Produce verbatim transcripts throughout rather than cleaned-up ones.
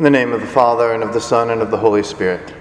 In the name of the Father, and of the Son, and of the Holy Spirit.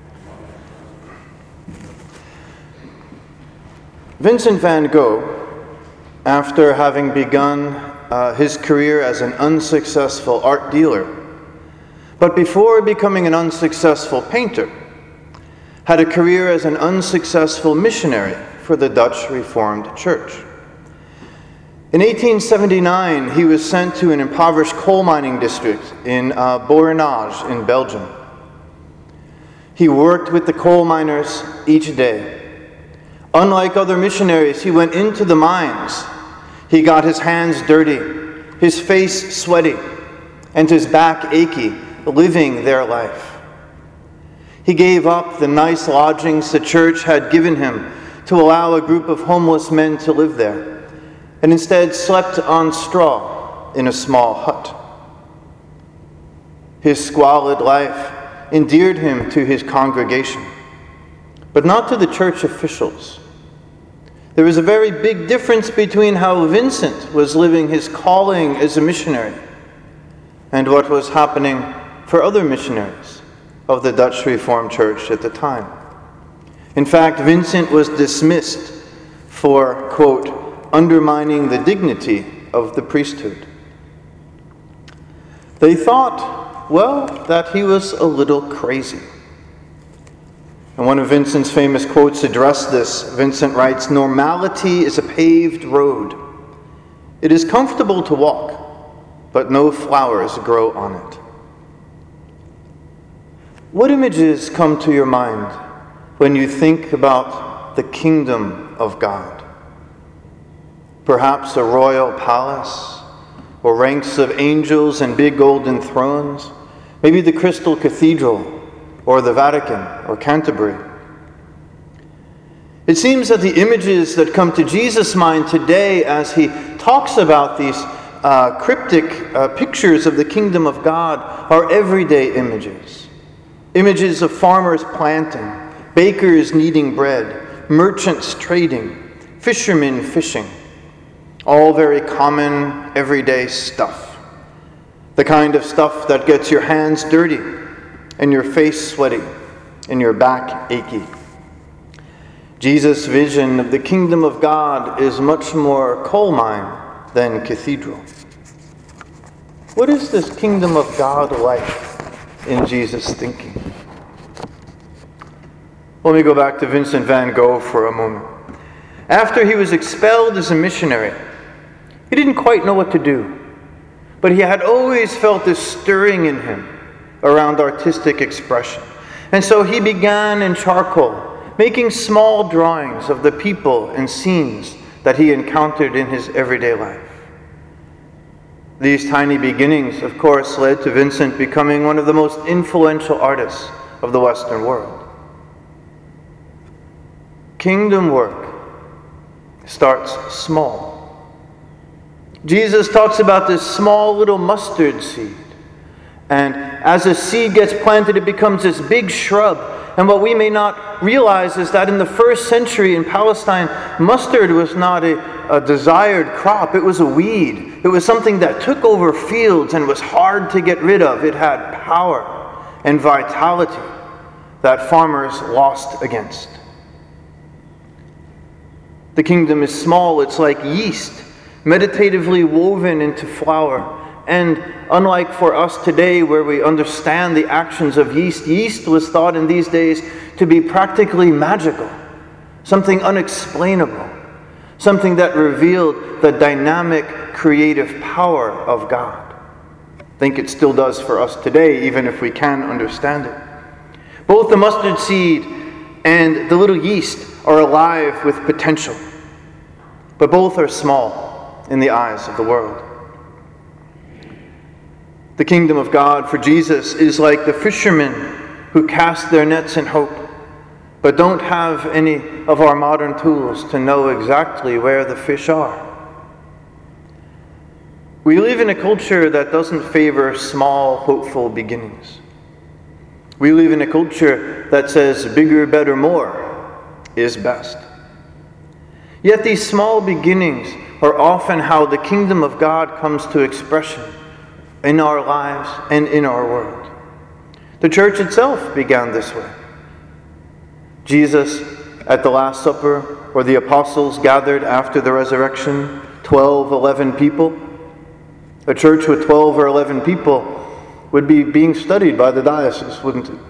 Vincent van Gogh, after having begun uh, his career as an unsuccessful art dealer, but before becoming an unsuccessful painter, had a career as an unsuccessful missionary for the Dutch Reformed Church. In eighteen seventy-nine, he was sent to an impoverished coal mining district in uh, Borinage in Belgium. He worked with the coal miners each day. Unlike other missionaries, he went into the mines. He got his hands dirty, his face sweaty, and his back achy, living their life. He gave up the nice lodgings the church had given him to allow a group of homeless men to live there, and instead slept on straw in a small hut. His squalid life endeared him to his congregation, but not to the church officials. There was a very big difference between how Vincent was living his calling as a missionary and what was happening for other missionaries of the Dutch Reformed Church at the time. In fact, Vincent was dismissed for, quote, undermining the dignity of the priesthood. They thought, well, that he was a little crazy. And one of Vincent's famous quotes addressed this. Vincent writes, "Normality is a paved road. It is comfortable to walk, but no flowers grow on it." What images come to your mind when you think about the kingdom of God? Perhaps a royal palace, or ranks of angels and big golden thrones, maybe the Crystal Cathedral, or the Vatican, or Canterbury. It seems that the images that come to Jesus' mind today as he talks about these uh, cryptic uh, pictures of the kingdom of God are everyday images. Images of farmers planting, bakers kneading bread, merchants trading, fishermen fishing. All very common, everyday stuff. The kind of stuff that gets your hands dirty, and your face sweaty, and your back achy. Jesus' vision of the kingdom of God is much more coal mine than cathedral. What is this kingdom of God like in Jesus' thinking? Let me go back to Vincent van Gogh for a moment. After he was expelled as a missionary, he didn't quite know what to do, but he had always felt this stirring in him around artistic expression. And so he began in charcoal, making small drawings of the people and scenes that he encountered in his everyday life. These tiny beginnings, of course, led to Vincent becoming one of the most influential artists of the Western world. Kingdom work starts small. Jesus talks about this small little mustard seed. And as a seed gets planted, it becomes this big shrub. And what we may not realize is that in the first century in Palestine, mustard was not a, a desired crop. It was a weed. It was something that took over fields and was hard to get rid of. It had power and vitality that farmers lost against. The kingdom is small. It's like yeast, meditatively woven into flour. And unlike for us today, where we understand the actions of yeast, yeast was thought in these days to be practically magical, something unexplainable, something that revealed the dynamic, creative power of God. I think it still does for us today, even if we can understand it. Both the mustard seed and the little yeast are alive with potential, but both are small in the eyes of the world. The kingdom of God for Jesus is like the fishermen who cast their nets in hope, but don't have any of our modern tools to know exactly where the fish are. We live in a culture that doesn't favor small, hopeful beginnings. We live in a culture that says bigger, better, more is best. Yet these small beginnings are often how the kingdom of God comes to expression in our lives and in our world. The church itself began this way. Jesus at the Last Supper, or the apostles gathered after the resurrection, twelve, eleven people. A church with twelve or eleven people would be being studied by the diocese, wouldn't it?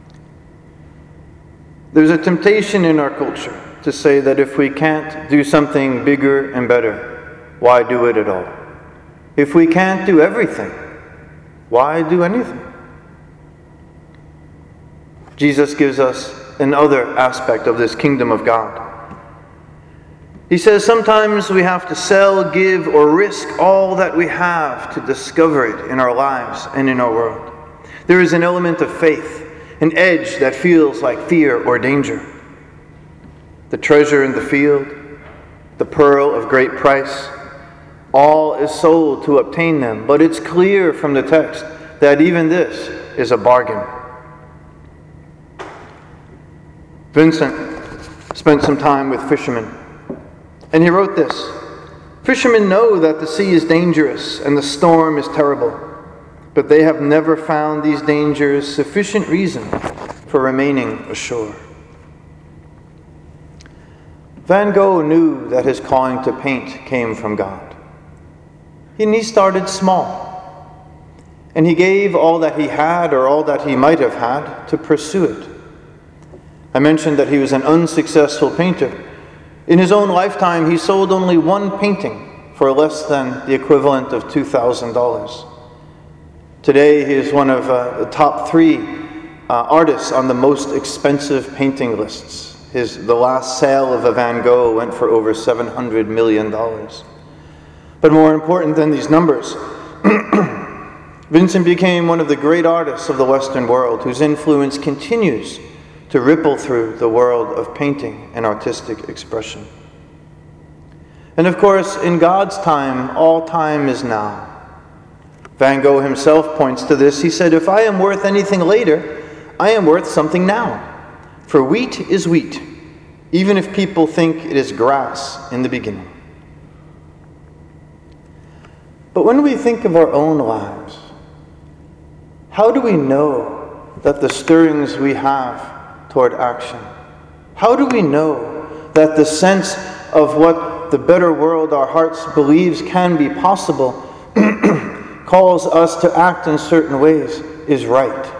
There's a temptation in our culture to say that if we can't do something bigger and better, why do it at all? If we can't do everything, why do anything? Jesus gives us another aspect of this kingdom of God. He says sometimes we have to sell, give, or risk all that we have to discover it in our lives and in our world. There is an element of faith, an edge that feels like fear or danger. The treasure in the field, the pearl of great price, all is sold to obtain them. But it's clear from the text that even this is a bargain. Vincent spent some time with fishermen, and he wrote this: "Fishermen know that the sea is dangerous and the storm is terrible, but they have never found these dangers sufficient reason for remaining ashore." Van Gogh knew that his calling to paint came from God. And he started small, and he gave all that he had, or all that he might have had, to pursue it. I mentioned that he was an unsuccessful painter. In his own lifetime, he sold only one painting for less than the equivalent of two thousand dollars. Today, he is one of uh, the top three uh, artists on the most expensive painting lists. His, the last sale of a Van Gogh went for over seven hundred million dollars. But more important than these numbers, Vincent became one of the great artists of the Western world, whose influence continues to ripple through the world of painting and artistic expression. And of course, in God's time, all time is now. Van Gogh himself points to this. He said, "If I am worth anything later, I am worth something now. For wheat is wheat, even if people think it is grass in the beginning." But when we think of our own lives, how do we know that the stirrings we have toward action, how do we know that the sense of what the better world our hearts believes can be possible calls us to act in certain ways is right?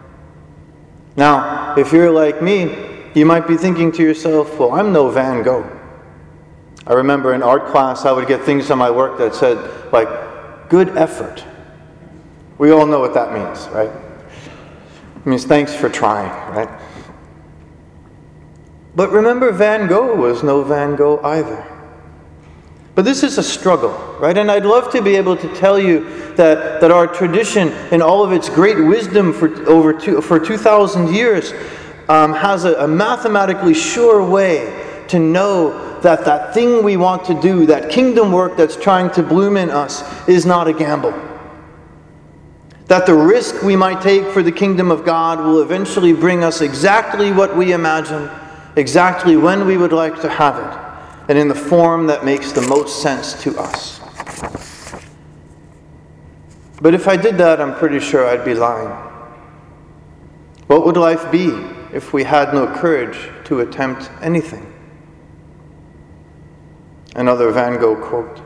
Now, if you're like me, you might be thinking to yourself, well, I'm no Van Gogh. I remember in art class, I would get things on my work that said, like, good effort. We all know what that means, right? It means thanks for trying, right? But remember, Van Gogh was no Van Gogh either. But this is a struggle, right? And I'd love to be able to tell you that, that our tradition, in all of its great wisdom for over two, for two thousand years, um, has a, a mathematically sure way to know that that thing we want to do, that kingdom work that's trying to bloom in us, is not a gamble. That the risk we might take for the kingdom of God will eventually bring us exactly what we imagine, exactly when we would like to have it, and in the form that makes the most sense to us. But if I did that, I'm pretty sure I'd be lying. What would life be if we had no courage to attempt anything? Another Van Gogh quote.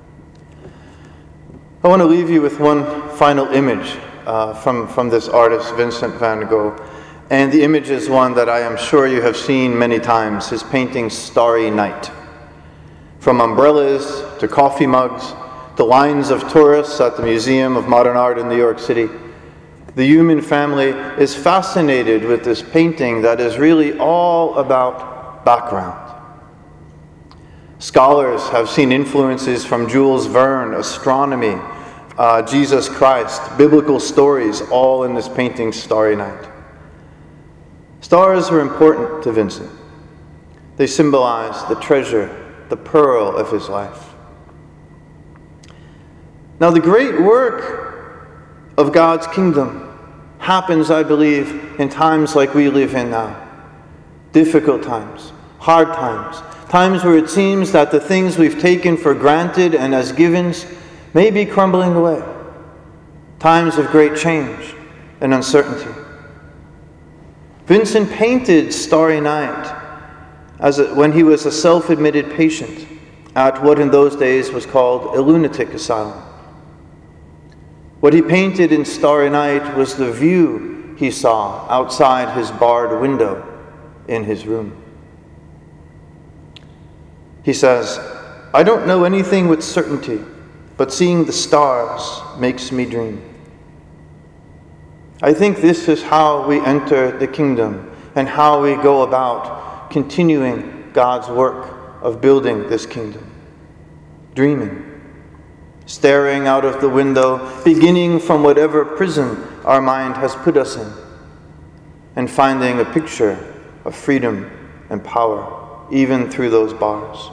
I want to leave you with one final image uh, from, from this artist, Vincent van Gogh. And the image is one that I am sure you have seen many times, his painting Starry Night. From umbrellas to coffee mugs to lines of tourists at the Museum of Modern Art in New York City, the human family is fascinated with this painting that is really all about background. Scholars have seen influences from Jules Verne, astronomy, uh, Jesus Christ, biblical stories, all in this painting Starry Night. Stars were important to Vincent. They symbolize the treasure, the pearl of his life. Now, the great work of God's kingdom happens, I believe, in times like we live in now. Difficult times, hard times, times where it seems that the things we've taken for granted and as givens may be crumbling away. times of great change and uncertainty. Vincent painted Starry Night as a, when he was a self-admitted patient at what in those days was called a lunatic asylum. What he painted in Starry Night was the view he saw outside his barred window in his room. He says, "I don't know anything with certainty, but seeing the stars makes me dream." I think this is how we enter the kingdom and how we go about continuing God's work of building this kingdom. Dreaming, staring out of the window, beginning from whatever prison our mind has put us in, and finding a picture of freedom and power, even through those bars.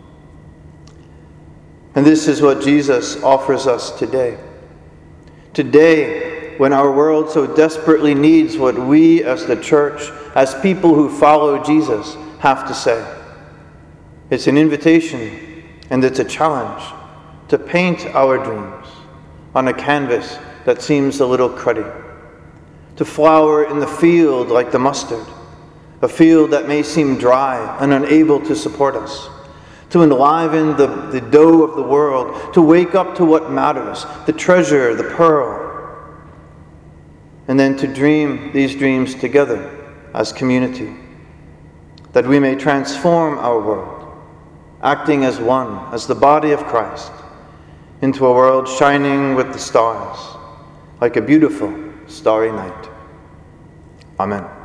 And this is what Jesus offers us today. Today, when our world so desperately needs what we as the church, as people who follow Jesus, have to say. It's an invitation and it's a challenge to paint our dreams on a canvas that seems a little cruddy, to flower in the field like the mustard, a field that may seem dry and unable to support us, to enliven the, the dough of the world, to wake up to what matters, the treasure, the pearl, and then to dream these dreams together as community, that we may transform our world, acting as one, as the body of Christ, into a world shining with the stars, like a beautiful starry night. Amen.